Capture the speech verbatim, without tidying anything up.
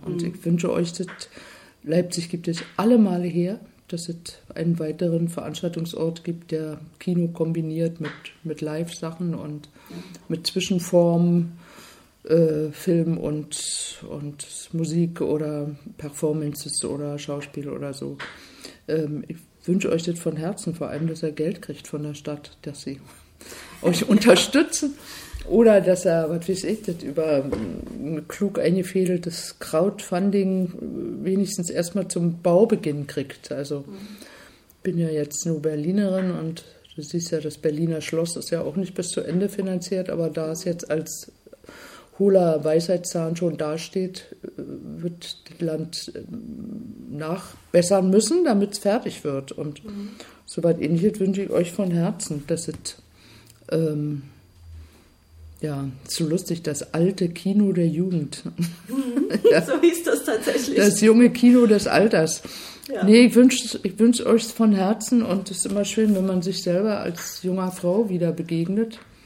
Und mhm. ich wünsche euch, dass Leipzig gibt es alle Male her, dass es einen weiteren Veranstaltungsort gibt, der Kino kombiniert mit, mit Live-Sachen und mhm. mit Zwischenformen, äh, Film und, und Musik oder Performances oder Schauspiel oder so. Ähm, ich wünsche euch das von Herzen, vor allem, dass er Geld kriegt von der Stadt, dass sie euch unterstützen. Oder dass er, was weiß ich, das über ein klug eingefädeltes Crowdfunding wenigstens erstmal zum Baubeginn kriegt. Also ich bin ja jetzt nur Berlinerin und du siehst ja, das Berliner Schloss ist ja auch nicht bis zu Ende finanziert, aber da es jetzt als hohler Weisheitszahn schon dasteht, wird das Land nachbessern müssen, damit es fertig wird. Und mhm. so was Ähnliches wünsche ich euch von Herzen, dass es ähm, ja, so lustig, das alte Kino der Jugend. Mhm, ja. So hieß das tatsächlich. Das junge Kino des Alters. Ja. Nee, ich wünsche ich wünsch euch von Herzen und es ist immer schön, wenn man sich selber als junger Frau wieder begegnet.